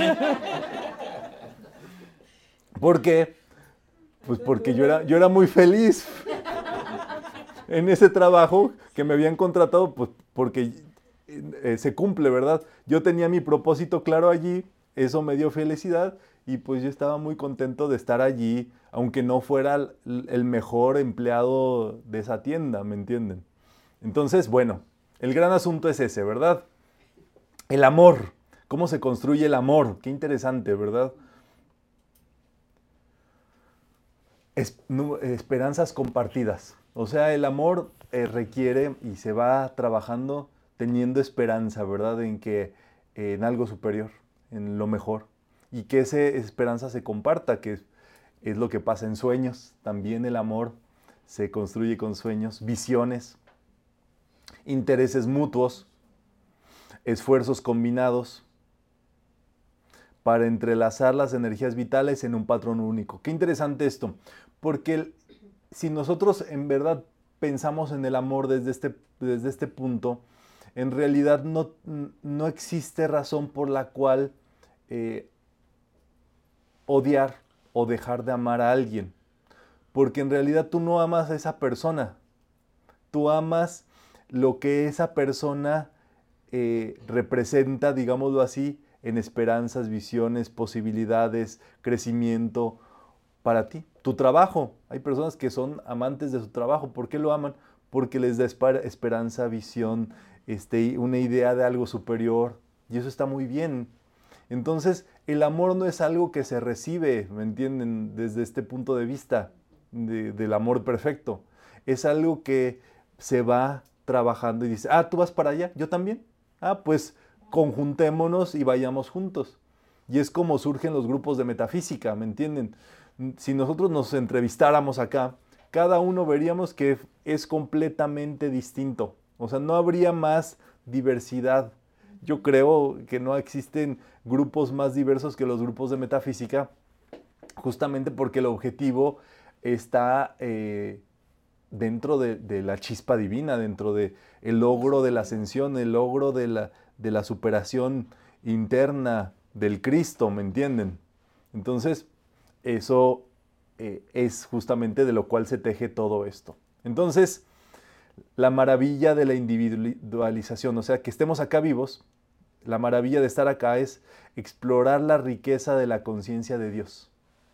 ¿Por qué? Pues porque yo era, yo era muy feliz en ese trabajo que me habían contratado, pues porque eh, se cumple, ¿verdad? Yo tenía mi propósito claro allí, eso me dio felicidad y pues yo estaba muy contento de estar allí, aunque no fuera el, el mejor empleado de esa tienda, ¿me entienden? Entonces, bueno, el gran asunto es ese, ¿verdad? El amor. ¿Cómo se construye el amor? Qué interesante, ¿verdad? Es, no, esperanzas compartidas. O sea, el amor eh, requiere y se va trabajando teniendo esperanza, ¿verdad? En que, eh, en algo superior, en lo mejor. y que esa esperanza se comparta, que es lo que pasa en sueños. También el amor se construye con sueños, visiones, intereses mutuos, esfuerzos combinados para entrelazar las energías vitales en un patrón único. Qué interesante esto, porque el, si nosotros en verdad pensamos en el amor desde este, desde este punto, en realidad no, no existe razón por la cual eh, odiar o dejar de amar a alguien, porque en realidad tú no amas a esa persona, tú amas lo que esa persona eh, representa, digámoslo así, en esperanzas, visiones, posibilidades, crecimiento para ti. Tu trabajo, hay personas que son amantes de su trabajo. ¿Por qué lo aman? Porque les da esperanza, visión, este, una idea de algo superior, y eso está muy bien. Entonces, el amor no es algo que se recibe, ¿me entienden? Desde este punto de vista de, del amor perfecto. Es algo que se va trabajando y dice, ah, ¿tú vas para allá? ¿Yo también? Ah, pues conjuntémonos y vayamos juntos. Y es como surgen los grupos de metafísica, ¿me entienden? Si nosotros nos entrevistáramos acá, cada uno veríamos que es completamente distinto. O sea, no habría más diversidad. Yo creo que no existen grupos más diversos que los grupos de metafísica, justamente porque el objetivo está eh, dentro de, de la chispa divina, dentro del logro de la ascensión, el logro de la, de la superación interna del Cristo, ¿me entienden? Entonces, eso eh, es justamente de lo cual se teje todo esto. Entonces, la maravilla de la individualización, o sea, que estemos acá vivos, la maravilla de estar acá es explorar la riqueza de la conciencia de Dios.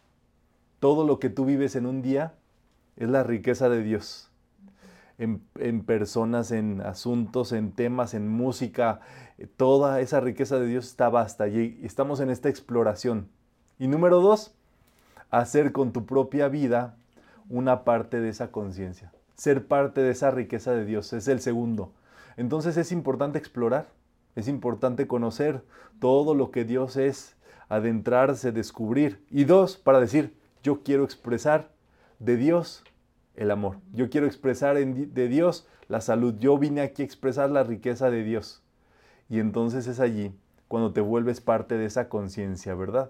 Todo lo que tú vives en un día es la riqueza de Dios. En, en personas, en asuntos, en temas, en música, toda esa riqueza de Dios está vasta y estamos en esta exploración. Y número dos, hacer con tu propia vida una parte de esa conciencia. Ser parte de esa riqueza de Dios es el segundo. Entonces es importante explorar, es importante conocer todo lo que Dios es, adentrarse, descubrir. Y dos, para decir, yo quiero expresar de Dios el amor. Yo quiero expresar en, de Dios la salud. Yo vine aquí a expresar la riqueza de Dios. Y entonces es allí cuando te vuelves parte de esa conciencia, ¿verdad?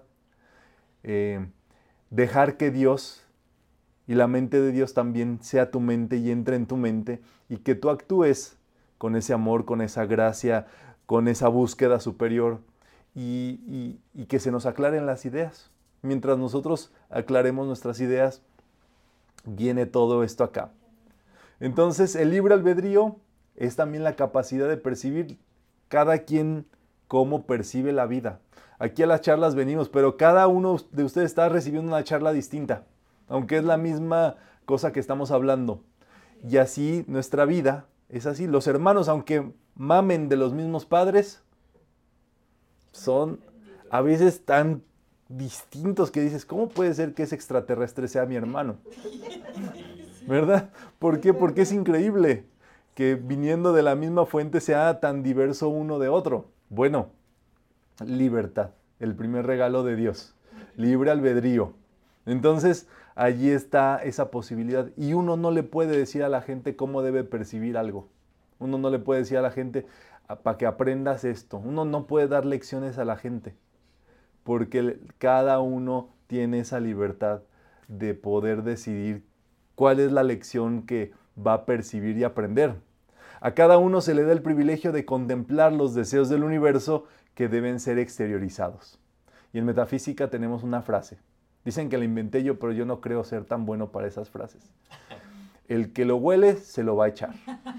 Eh, dejar que Dios y la mente de Dios también sea tu mente y entre en tu mente y que tú actúes con ese amor, con esa gracia, con esa búsqueda superior y, y, y que se nos aclaren las ideas. Mientras nosotros aclaremos nuestras ideas, viene todo esto acá. Entonces, el libre albedrío es también la capacidad de percibir cada quien cómo percibe la vida. Aquí a las charlas venimos, pero cada uno de ustedes está recibiendo una charla distinta, aunque es la misma cosa que estamos hablando. Y así nuestra vida es así. Los hermanos, aunque mamen de los mismos padres, son a veces tan distintos que dices, ¿cómo puede ser que ese extraterrestre sea mi hermano? ¿Verdad? ¿Por qué? Porque es increíble que viniendo de la misma fuente sea tan diverso uno de otro. Bueno, libertad, el primer regalo de Dios, libre albedrío. Entonces, allí está esa posibilidad y uno no le puede decir a la gente cómo debe percibir algo. Uno no le puede decir a la gente para que aprendas esto. Uno no puede dar lecciones a la gente porque cada uno tiene esa libertad de poder decidir cuál es la lección que va a percibir y aprender. A cada uno se le da el privilegio de contemplar los deseos del universo que deben ser exteriorizados. Y en metafísica tenemos una frase. Dicen que la inventé yo, pero yo no creo ser tan bueno para esas frases. El que lo huele, se lo va a echar.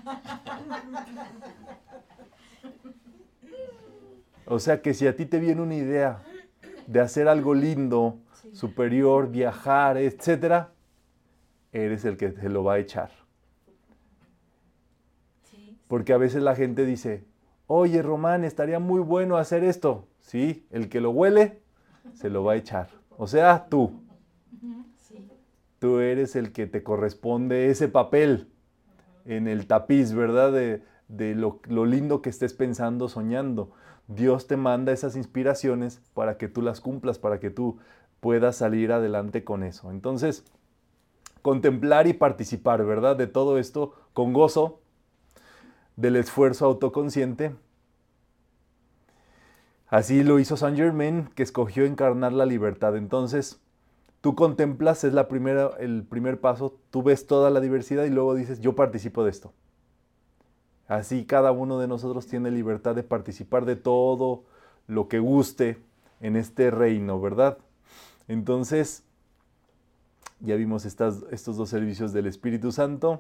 O sea que si a ti te viene una idea de hacer algo lindo, superior, viajar, etcétera, eres el que se lo va a echar. Porque a veces la gente dice, oye Román, estaría muy bueno hacer esto. Sí, el que lo huele, se lo va a echar. O sea, tú. Tú eres el que te corresponde ese papel en el tapiz, ¿verdad? De, de lo, lo lindo que estés pensando, soñando. Dios te manda esas inspiraciones para que tú las cumplas, para que tú puedas salir adelante con eso. Entonces, contemplar y participar, ¿verdad? De todo esto con gozo, del esfuerzo autoconsciente. Así lo hizo Saint Germain, que escogió encarnar la libertad. Entonces, tú contemplas, es la primera, el primer paso, tú ves toda la diversidad y luego dices, yo participo de esto. Así cada uno de nosotros tiene libertad de participar de todo lo que guste en este reino, ¿verdad? Entonces, ya vimos estas, estos dos servicios del Espíritu Santo.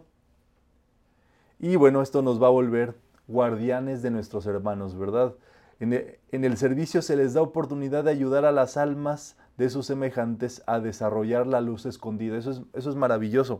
Y bueno, esto nos va a volver guardianes de nuestros hermanos, ¿verdad? En el, en el servicio se les da oportunidad de ayudar a las almas de sus semejantes a desarrollar la luz escondida. Eso es, eso es maravilloso.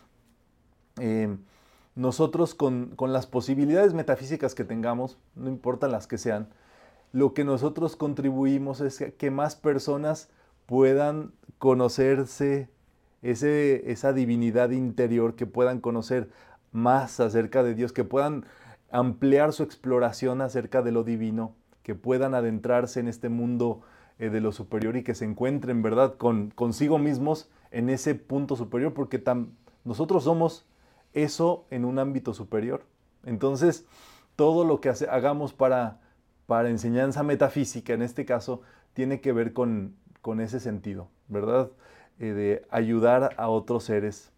Eh, nosotros con, con las posibilidades metafísicas que tengamos, no importan las que sean, lo que nosotros contribuimos es que más personas puedan conocerse ese, esa divinidad interior, que puedan conocer más acerca de Dios, que puedan ampliar su exploración acerca de lo divino, que puedan adentrarse en este mundo eh, de lo superior y que se encuentren, ¿verdad?, con consigo mismos en ese punto superior, porque tam, nosotros somos eso en un ámbito superior. Entonces, todo lo que hace, hagamos para, para enseñanza metafísica, en este caso, tiene que ver con, con ese sentido, ¿verdad?, eh, de ayudar a otros seres.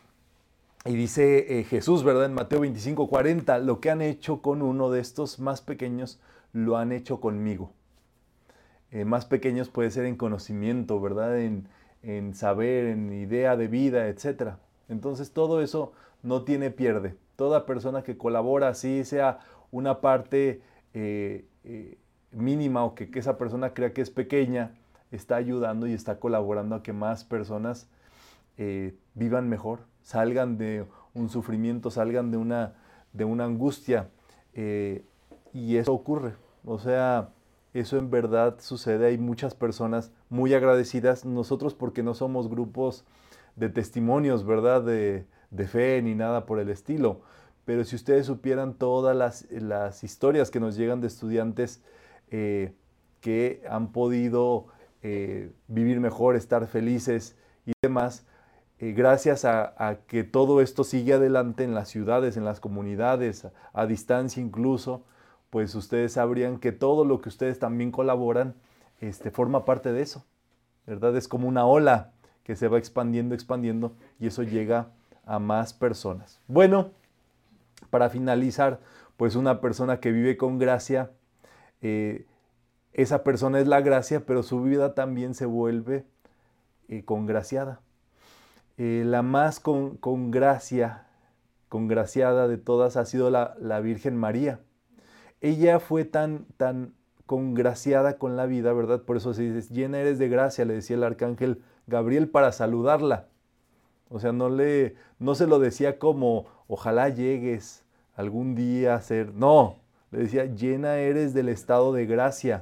Y dice eh, Jesús, ¿verdad?, en Mateo veinticinco, cuarenta, lo que han hecho con uno de estos más pequeños, lo han hecho conmigo. Eh, más pequeños puede ser en conocimiento, ¿verdad?, en, en saber, en idea de vida, etcétera. Entonces todo eso no tiene pierde. Toda persona que colabora, así sea una parte eh, eh, mínima o que, que esa persona crea que es pequeña, está ayudando y está colaborando a que más personas eh, vivan mejor, salgan de un sufrimiento, salgan de una, de una angustia. Eh, y eso ocurre. O sea, eso en verdad sucede. Hay muchas personas muy agradecidas. Nosotros, porque no somos grupos de testimonios, ¿verdad?, de, de fe ni nada por el estilo. Pero si ustedes supieran todas las, las historias que nos llegan de estudiantes eh, que han podido eh, vivir mejor, estar felices y demás, eh, gracias a, a que todo esto sigue adelante en las ciudades, en las comunidades, a, a distancia incluso, pues ustedes sabrían que todo lo que ustedes también colaboran este, forma parte de eso, ¿verdad? Es como una ola que se va expandiendo, expandiendo, y eso llega a más personas. Bueno, para finalizar, pues una persona que vive con gracia, eh, esa persona es la gracia, pero su vida también se vuelve eh, congraciada. Eh, la más con, con gracia, congraciada de todas ha sido la, la Virgen María. Ella fue tan, tan congraciada con la vida, ¿verdad? Por eso se dice, llena eres de gracia, le decía el arcángel Gabriel para saludarla. O sea, no, le, no se lo decía como, ojalá llegues algún día a ser... No, le decía, llena eres del estado de gracia.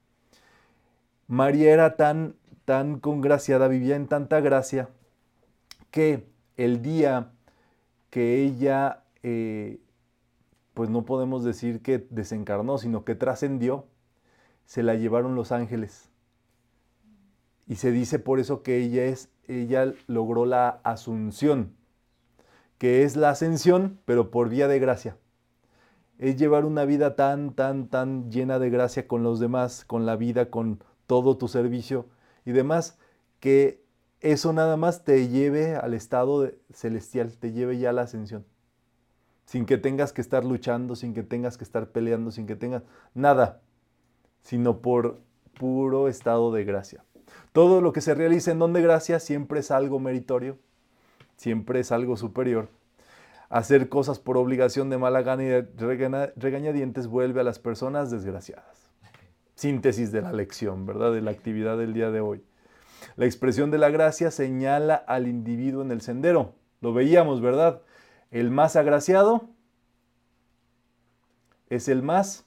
María era tan, tan congraciada, vivía en tanta gracia, que el día que ella, eh, pues no podemos decir que desencarnó, sino que trascendió, se la llevaron los ángeles. Y se dice por eso que ella, es, ella logró la asunción, que es la ascensión, pero por vía de gracia. Es llevar una vida tan, tan, tan llena de gracia con los demás, con la vida, con todo tu servicio y demás, que eso nada más te lleve al estado de, celestial, te lleve ya a la ascensión. Sin que tengas que estar luchando, sin que tengas que estar peleando, sin que tengas nada, sino por puro estado de gracia. Todo lo que se realiza en don de gracia siempre es algo meritorio, siempre es algo superior. Hacer cosas por obligación de mala gana y de regaña, regañadientes vuelve a las personas desgraciadas. Síntesis de la lección, ¿verdad?, de la actividad del día de hoy. La expresión de la gracia señala al individuo en el sendero. Lo veíamos, ¿verdad? El más agraciado es el más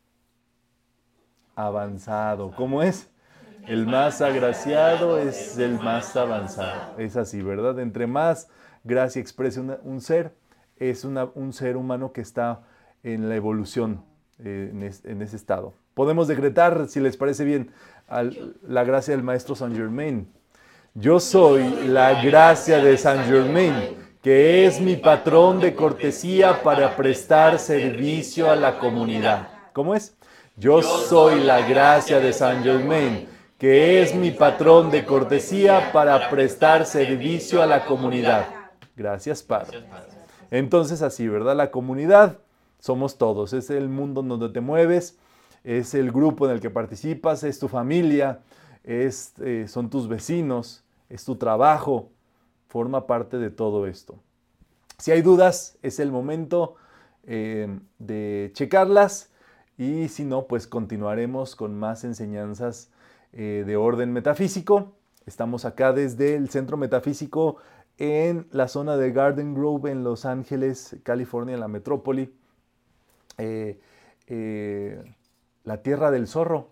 avanzado. ¿Cómo es? El más agraciado es el más avanzado. Es así, ¿verdad? Entre más gracia exprese una, un ser, es una, un ser humano que está en la evolución, eh, en, es, en ese estado. podemos decretar, si les parece bien, al, la gracia del Maestro Saint Germain. Yo soy la gracia de Saint Germain, que es mi patrón de cortesía para prestar servicio a la comunidad. ¿Cómo es? Yo soy la gracia de Saint Germain, que es mi patrón de cortesía para prestar servicio a la comunidad. Gracias, Padre. Entonces así, ¿verdad? La comunidad somos todos, es el mundo en donde te mueves, es el grupo en el que participas, es tu familia, es, eh, son tus vecinos, es tu trabajo, forma parte de todo esto. Si hay dudas, es el momento eh, de checarlas y si no, pues continuaremos con más enseñanzas eh, de orden metafísico. Estamos acá desde el Centro Metafísico en la zona de Garden Grove en Los Ángeles, California, en la metrópoli. Eh, eh, la tierra del zorro.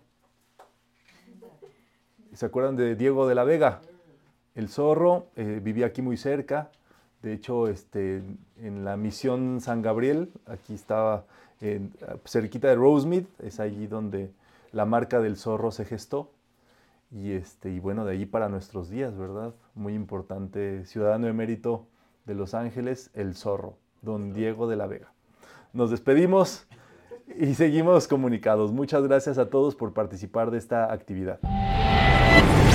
¿Se acuerdan de Diego de la Vega? El zorro eh, vivía aquí muy cerca. De hecho, este, en la misión San Gabriel, aquí estaba eh, cerquita de Rosemead, es allí donde la marca del zorro se gestó. Y, este, y bueno, de allí para nuestros días, ¿verdad? Muy importante, ciudadano emérito de Los Ángeles, el zorro, don Diego de la Vega. Nos despedimos y seguimos comunicados. Muchas gracias a todos por participar de esta actividad.